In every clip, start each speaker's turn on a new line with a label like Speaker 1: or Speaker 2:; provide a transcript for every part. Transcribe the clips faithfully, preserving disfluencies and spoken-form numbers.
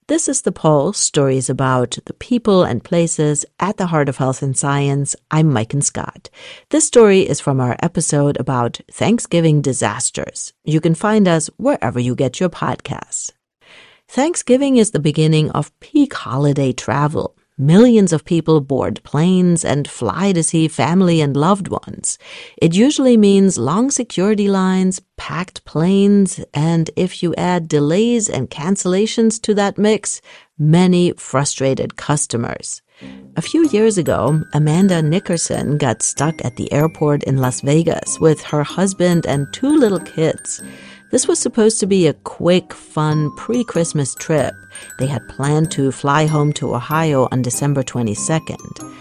Speaker 1: This is The Pulse, stories about the people and places at the heart of health and science. I'm Maiken Scott. This story is from our episode about Thanksgiving disasters. You can find us wherever you get your podcasts. Thanksgiving is the beginning of peak holiday travel. Millions of people board planes and fly to see family and loved ones. It usually means long security lines, packed planes, and if you add delays and cancellations to that mix, many frustrated customers. A few years ago, Amanda Nickerson got stuck at the airport in Las Vegas with her husband and two little kids. This was supposed to be a quick, fun, pre-Christmas trip. They had planned to fly home to Ohio on December twenty-second.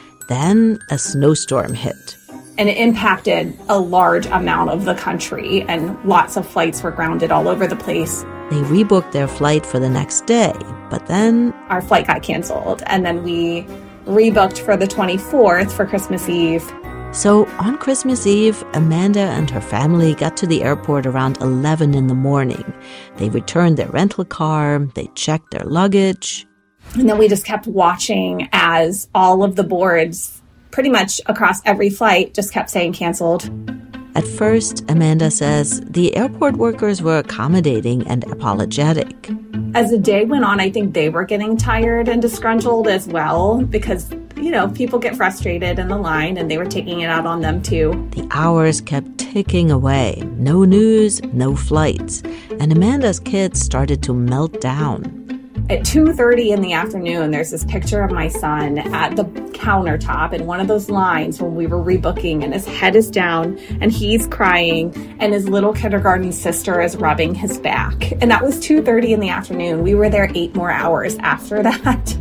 Speaker 1: Then a snowstorm hit.
Speaker 2: And it impacted a large amount of the country, and lots of flights were grounded all over the place.
Speaker 1: They rebooked their flight for the next day, but then
Speaker 2: our flight got canceled, and then we rebooked for the twenty-fourth for Christmas Eve.
Speaker 1: So on Christmas Eve, Amanda and her family got to the airport around eleven in the morning. They returned their rental car, they checked their luggage.
Speaker 2: And then we just kept watching as all of the boards, pretty much across every flight, just kept saying canceled.
Speaker 1: At first, Amanda says, the airport workers were accommodating and apologetic.
Speaker 2: As the day went on, I think they were getting tired and disgruntled as well because, you know, people get frustrated in the line and they were taking it out on them too.
Speaker 1: The hours kept ticking away. No news, no flights. And Amanda's kids started to melt down.
Speaker 2: At two thirty in the afternoon, there's this picture of my son at the countertop in one of those lines when we were rebooking, and his head is down and he's crying and his little kindergarten sister is rubbing his back. And that was two thirty in the afternoon. We were there eight more hours after that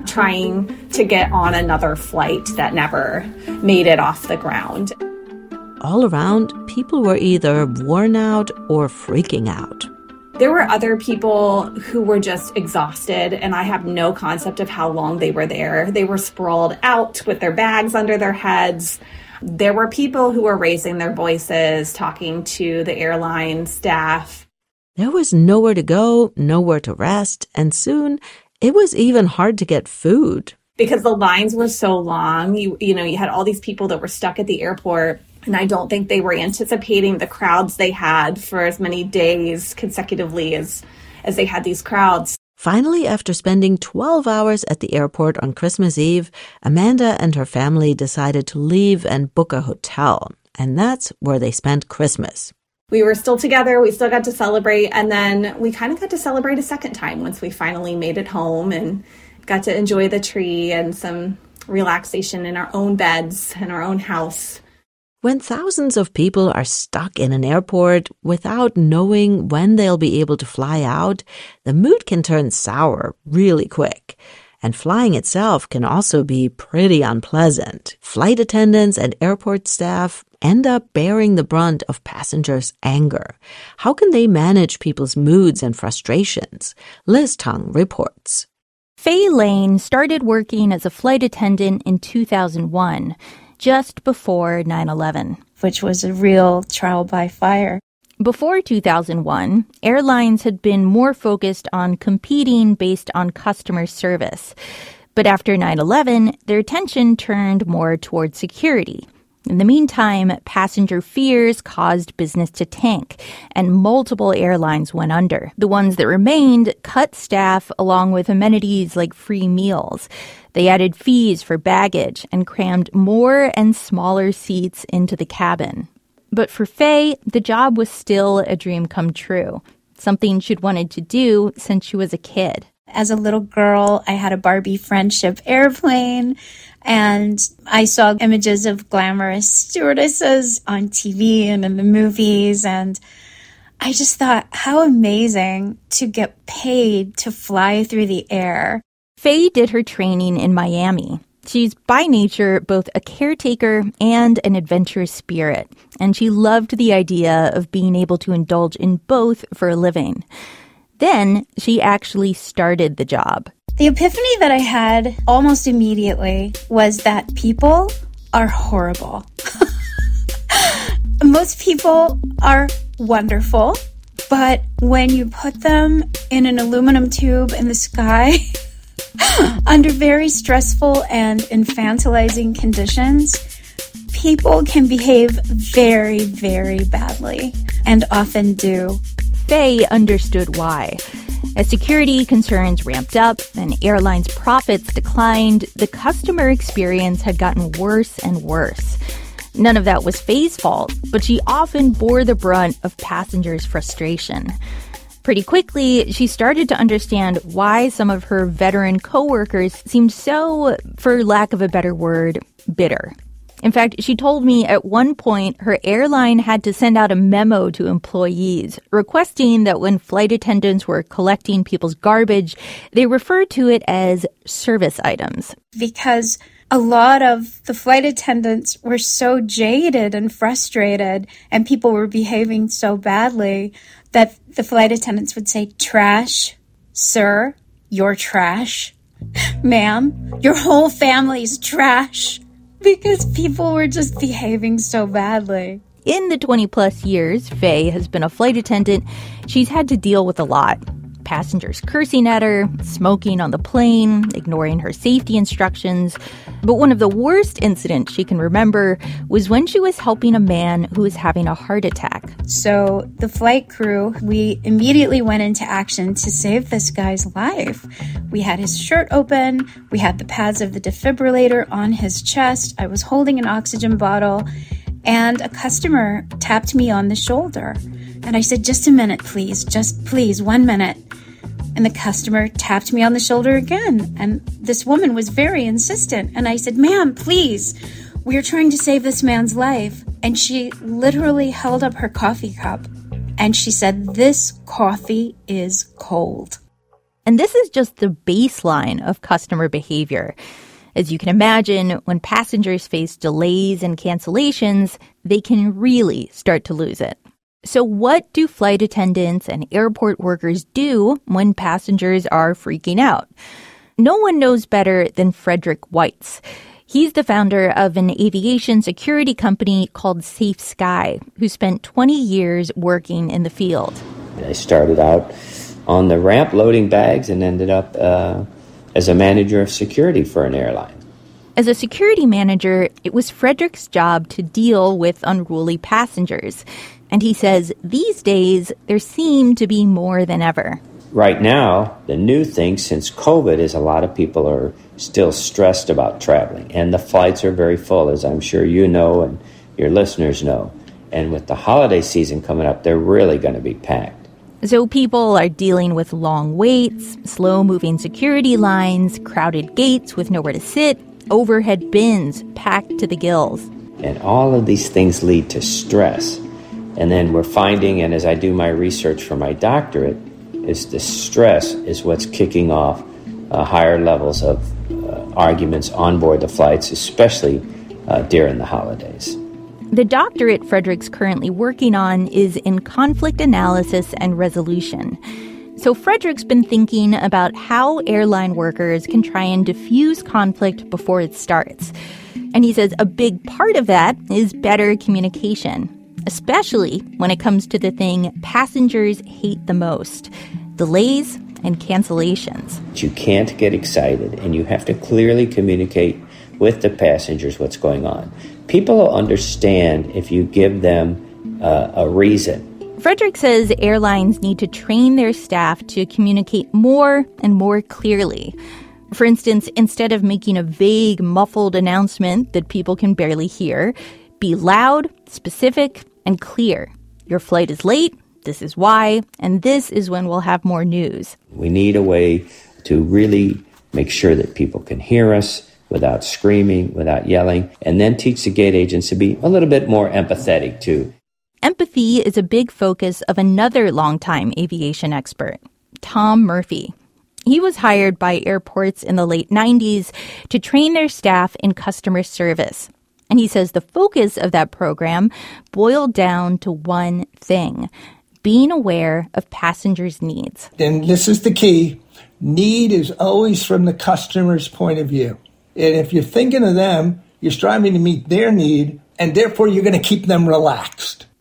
Speaker 2: trying to get on another flight that never made it off the ground.
Speaker 1: All around, people were either worn out or freaking out.
Speaker 2: There were other people who were just exhausted, and I have no concept of how long they were there. They were sprawled out with their bags under their heads. There were people who were raising their voices, talking to the airline staff.
Speaker 1: There was nowhere to go, nowhere to rest, and soon it was even hard to get food.
Speaker 2: Because the lines were so long, you, you know, you had all these people that were stuck at the airport. And I don't think they were anticipating the crowds they had for as many days consecutively as, as they had these crowds.
Speaker 1: Finally, after spending twelve hours at the airport on Christmas Eve, Amanda and her family decided to leave and book a hotel. And that's where they spent Christmas.
Speaker 2: We were still together. We still got to celebrate. And then we kind of got to celebrate a second time once we finally made it home and got to enjoy the tree and some relaxation in our own beds in our own house.
Speaker 1: When thousands of people are stuck in an airport without knowing when they'll be able to fly out, the mood can turn sour really quick. And flying itself can also be pretty unpleasant. Flight attendants and airport staff end up bearing the brunt of passengers' anger. How can they manage people's moods and frustrations? Liz Tung reports.
Speaker 3: Faye Lane started working as a flight attendant in two thousand one. Just before nine eleven.
Speaker 4: Which was a real trial by fire.
Speaker 3: Before two thousand one, airlines had been more focused on competing based on customer service. But after nine eleven, their attention turned more toward security. In the meantime, passenger fears caused business to tank, and multiple airlines went under. The ones that remained cut staff along with amenities like free meals. They added fees for baggage and crammed more and smaller seats into the cabin. But for Faye, the job was still a dream come true, something she'd wanted to do since she was a kid.
Speaker 4: As a little girl, I had a Barbie friendship airplane, and I saw images of glamorous stewardesses on T V and in the movies, and I just thought, how amazing to get paid to fly through the air.
Speaker 3: Faye did her training in Miami. She's by nature both a caretaker and an adventurous spirit, and she loved the idea of being able to indulge in both for a living. Then she actually started the job.
Speaker 4: The epiphany that I had almost immediately was that people are horrible. Most people are wonderful. But when you put them in an aluminum tube in the sky, under very stressful and infantilizing conditions, people can behave very, very badly, and often do.
Speaker 3: Faye understood why. As security concerns ramped up and airlines' profits declined, the customer experience had gotten worse and worse. None of that was Faye's fault, but she often bore the brunt of passengers' frustration. Pretty quickly, she started to understand why some of her veteran coworkers seemed so, for lack of a better word, bitter. In fact, she told me at one point her airline had to send out a memo to employees requesting that when flight attendants were collecting people's garbage, they refer to it as service items.
Speaker 4: Because a lot of the flight attendants were so jaded and frustrated, and people were behaving so badly that the flight attendants would say, "Trash, sir, you're trash. Ma'am, your whole family's trash." Because people were just behaving so badly.
Speaker 3: In the twenty-plus years Faye has been a flight attendant, she's had to deal with a lot. Passengers cursing at her, smoking on the plane, ignoring her safety instructions. But one of the worst incidents she can remember was when she was helping a man who was having a heart attack.
Speaker 4: So the flight crew, we immediately went into action to save this guy's life. We had his shirt open. We had the pads of the defibrillator on his chest. I was holding an oxygen bottle, and a customer tapped me on the shoulder. And I said, "Just a minute, please. Just please, one minute." And the customer tapped me on the shoulder again. And this woman was very insistent. And I said, "Ma'am, please. We are trying to save this man's life." And she literally held up her coffee cup. And she said, "This coffee is cold."
Speaker 3: And this is just the baseline of customer behavior. As you can imagine, when passengers face delays and cancellations, they can really start to lose it. So what do flight attendants and airport workers do when passengers are freaking out? No one knows better than Frederick Weitz. He's the founder of an aviation security company called Safe Sky, who spent twenty years working in the field.
Speaker 5: I started out on the ramp loading bags and ended up uh, as a manager of security for an airline.
Speaker 3: As a security manager, it was Frederick's job to deal with unruly passengers. And he says these days, there seem to be more than ever.
Speaker 5: Right now, the new thing since COVID is a lot of people are still stressed about traveling. And the flights are very full, as I'm sure you know and your listeners know. And with the holiday season coming up, they're really going to be packed.
Speaker 3: So people are dealing with long waits, slow-moving security lines, crowded gates with nowhere to sit, overhead bins packed to the gills.
Speaker 5: And all of these things lead to stress. And then we're finding, and as I do my research for my doctorate, is the stress is what's kicking off uh, higher levels of uh, arguments on board the flights, especially uh, during the holidays.
Speaker 3: The doctorate Frederick's currently working on is in conflict analysis and resolution. So Frederick's been thinking about how airline workers can try and diffuse conflict before it starts. And he says a big part of that is better communication, especially when it comes to the thing passengers hate the most, delays and cancellations.
Speaker 5: You can't get excited, and you have to clearly communicate with the passengers what's going on. People will understand if you give them uh, a reason.
Speaker 3: Frederick says airlines need to train their staff to communicate more and more clearly. For instance, instead of making a vague, muffled announcement that people can barely hear, be loud, specific, and clear. Your flight is late, this is why, and this is when we'll have more news.
Speaker 5: We need a way to really make sure that people can hear us without screaming, without yelling, and then teach the gate agents to be a little bit more empathetic too.
Speaker 3: Empathy is a big focus of another longtime aviation expert, Tom Murphy. He was hired by airports in the late nineties to train their staff in customer service. And he says the focus of that program boiled down to one thing, being aware of passengers' needs.
Speaker 6: And this is the key. Need is always from the customer's point of view. And if you're thinking of them, you're striving to meet their need, and therefore you're going to keep them relaxed.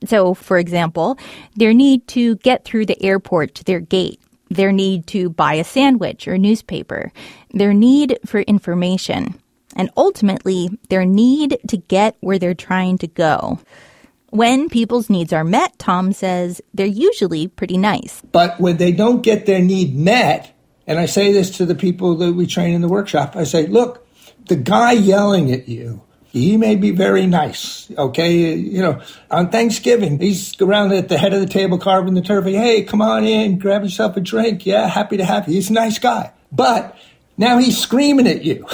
Speaker 3: So, for example, their need to get through the airport to their gate, their need to buy a sandwich or newspaper, their need for information, and ultimately, their need to get where they're trying to go. When people's needs are met, Tom says, they're usually pretty nice.
Speaker 6: But when they don't get their need met, and I say this to the people that we train in the workshop, I say, look, the guy yelling at you, he may be very nice, okay? You know, on Thanksgiving, he's around at the head of the table carving the turkey. Hey, come on in, grab yourself a drink. Yeah, happy to have you. He's a nice guy. But now he's screaming at you.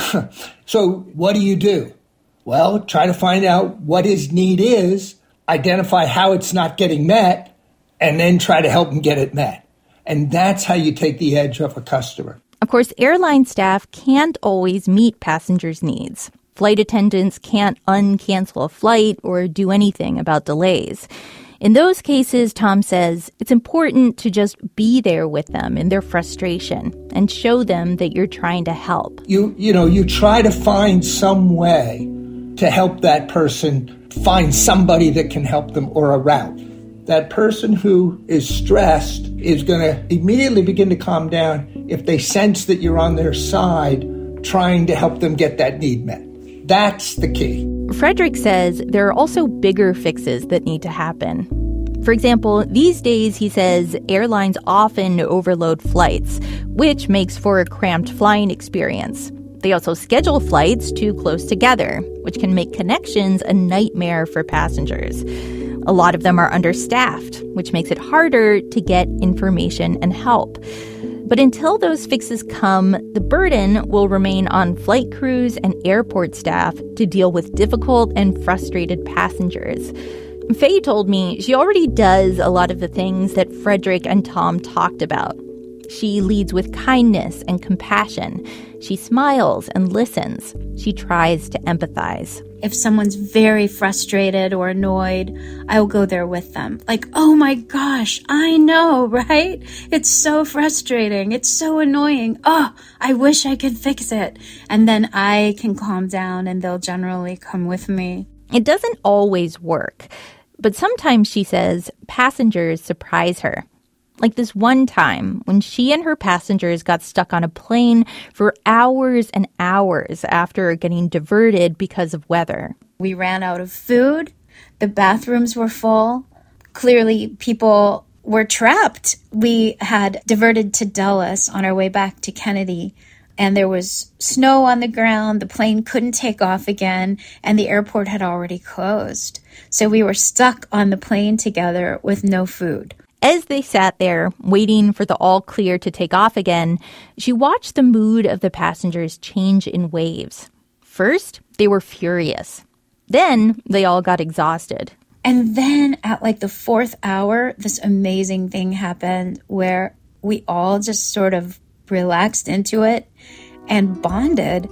Speaker 6: So what do you do? Well, try to find out what his need is, identify how it's not getting met, and then try to help him get it met. And that's how you take the edge off a customer.
Speaker 3: Of course, airline staff can't always meet passengers' needs. Flight attendants can't uncancel a flight or do anything about delays. In those cases, Tom says, it's important to just be there with them in their frustration and show them that you're trying to help.
Speaker 6: You, you know, you try to find some way to help that person find somebody that can help them or a route. That person who is stressed is going to immediately begin to calm down if they sense that you're on their side trying to help them get that need met. That's the key.
Speaker 3: Frederick says there are also bigger fixes that need to happen. For example, these days, he says, airlines often overload flights, which makes for a cramped flying experience. They also schedule flights too close together, which can make connections a nightmare for passengers. A lot of them are understaffed, which makes it harder to get information and help. But until those fixes come, the burden will remain on flight crews and airport staff to deal with difficult and frustrated passengers. Faye told me she already does a lot of the things that Frederick and Tom talked about. She leads with kindness and compassion. She smiles and listens. She tries to empathize.
Speaker 4: If someone's very frustrated or annoyed, I'll go there with them. Like, oh my gosh, I know, right? It's so frustrating. It's so annoying. Oh, I wish I could fix it. And then I can calm down and they'll generally come with me.
Speaker 3: It doesn't always work. But sometimes, she says, passengers surprise her. Like this one time when she and her passengers got stuck on a plane for hours and hours after getting diverted because of weather.
Speaker 4: We ran out of food. The bathrooms were full. Clearly, people were trapped. We had diverted to Dulles on our way back to Kennedy, and there was snow on the ground. The plane couldn't take off again, and the airport had already closed. So we were stuck on the plane together with no food.
Speaker 3: As they sat there, waiting for the all clear to take off again, she watched the mood of the passengers change in waves. First, they were furious. Then, they all got exhausted.
Speaker 4: And then at like the fourth hour, this amazing thing happened where we all just sort of relaxed into it and bonded.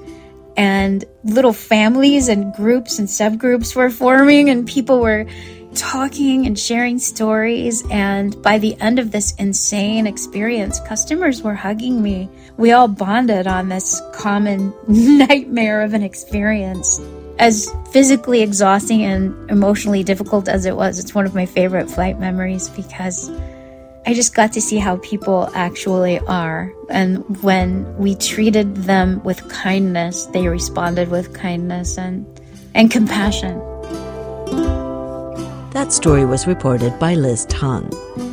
Speaker 4: And little families and groups and subgroups were forming, and people were talking and sharing stories. And by the end of this insane experience, customers were hugging me. We all bonded on this common nightmare of an experience. As physically exhausting and emotionally difficult as it was, it's one of my favorite flight memories because I just got to see how people actually are. And when we treated them with kindness, they responded with kindness and, and compassion.
Speaker 1: That story was reported by Liz Tung.